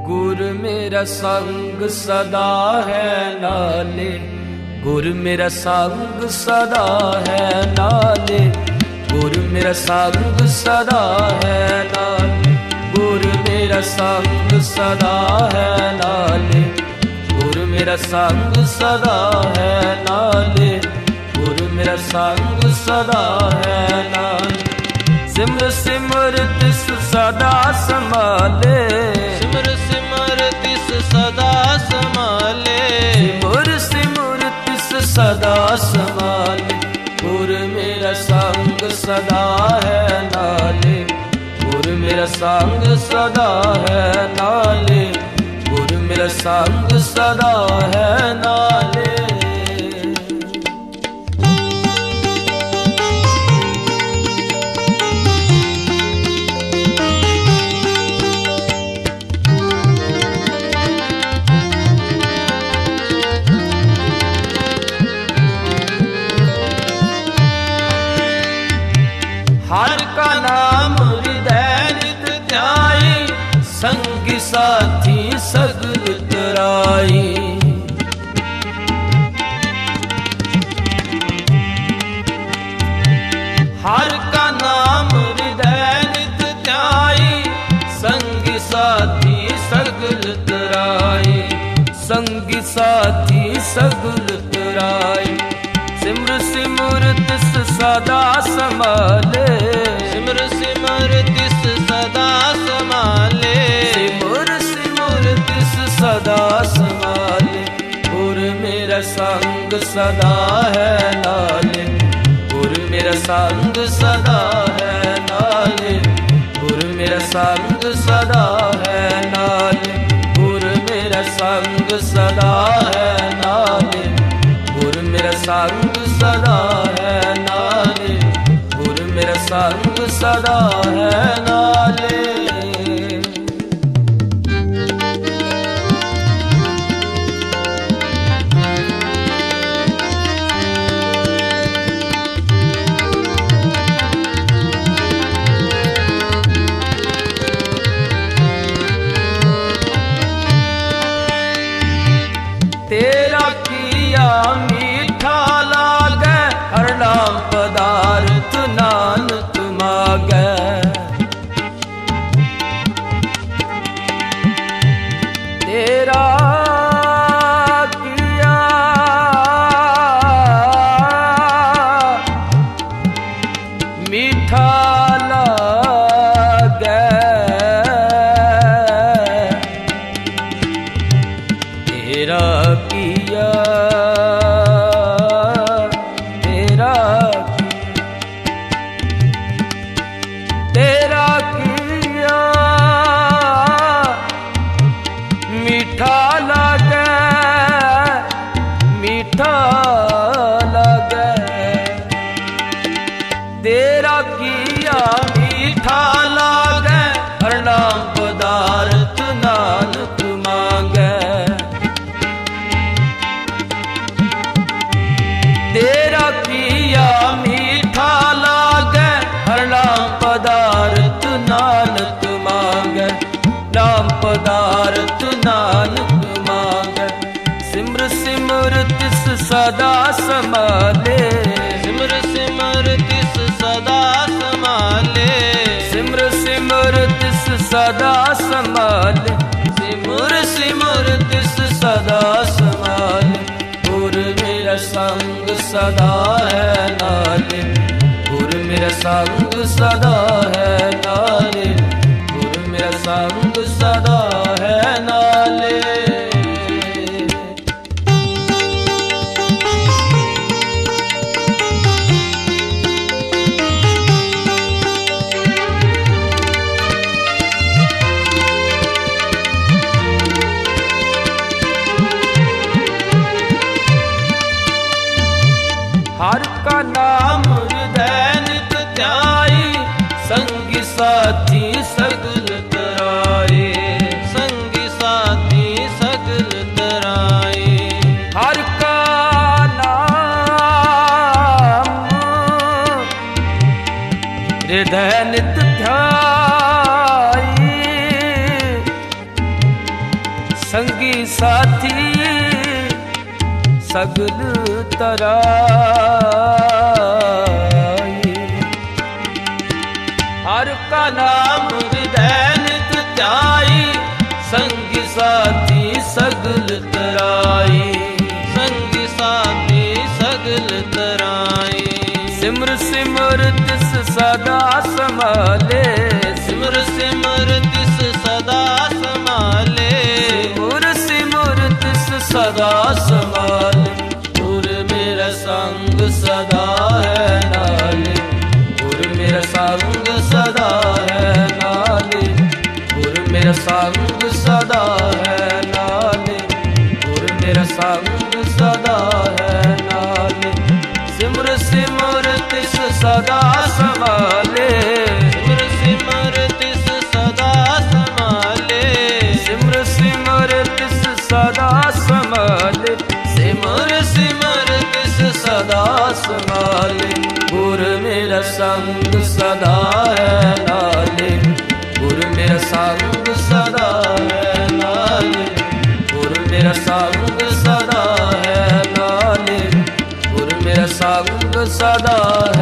गुर मेरा संग सदा है नाले, गुर मेरा संग सदा है नाले, गुर मेरा संग सदा है नाले, गुर मेरा संग सदा है नाले, गुर मेरा संग सदा है नाले, गुर मेरा संग सदा है नाले। सिमर सिमर तिस सदा संभाले, सिमर सिमर तिस सदा संभाले, सिमर सिमर तिस सदा संभाले। गुर मेरा संग सदा है नाले, गुर मेरा संग सदा है नाले, गुर मेरा संग सदा है नाले। हर का नाम हृदय नित ध्याई, संगी साथी सगल तराई। हर का नाम हृदय नित ध्याई, संगी साथी सगल तराई, संगी साथी सगल तराई। सिमर सिमर तिस सदा संभाले, सिमर सिमर तिस सदा संभाले, सिमर सिमर तिस सदा संभाले। गुर मेरा संग सदा है नाले, गुर मेरा संग सदा है नाले, गुर मेरा संग सदा है नाले, गुर मेरा संग सदा है नाले, गुर मेरा संग सदा है नाले, गुर मेरा संग सदा है नाले। तेरा किया मीठा लागे, हर नाम पदार्थ नानक मागे। तेरा किया मीठा लागे, तेरा किया तेरा तेरा किया मीठा लगे, मीठा लगे। तेरा किया मीठा लगे, हर नाम पदार्थ नानक मांगे। तेरा किया मीठा लागे, हर नाम पदार्थ नानक मांगे, नाम पदार्थ नानक मांगे। सिमर सिमर तिस सदा संभाले, सिमर सिमर तिस सदा संभाले, सिमर सिमर तिस सदा संभाले, सिमर सिमर तिस सदा संभाले। गुर मेरा संग सदा है नाले, गुर मेरा संग सदा है नाले, गुर मेरा संग सदा है नाले। हर का नाम हृदय नित ध्याई, संगी साथी सगल तराए, संगी साथी सगल तराए। हर का नाम हृदय नित ध्याई, संगी साथी सगल तराई। हर का नाम हृदय नित ध्याई, संगी साथी सगल तराई। संगी साथी सगल तराई। सिमर सिमर तिस सदा संभाले, सिमर सिमर तिस सदा संभाले। सिमर सिमर तिस सदा संभाले। गुर मेरा संग सदा है नाले, गुर मेरा संग सदा है नाले। गुर मेरा संग सदा है नाले, गुर मेरा संग सदा है नाले। सिमर सिमर तिस सदा संभाले, सिमर सिमर तिस सदा संभाले। सिमर सिमर तिस सदा संभाले। सिमर सिमर तिस सदा संभाले। गुर मेरा संग सदा है नाले, गुर मेरा संग सदा है नाले। गुर मेरा संग सदा है नाले, गुर मेरा संग सदा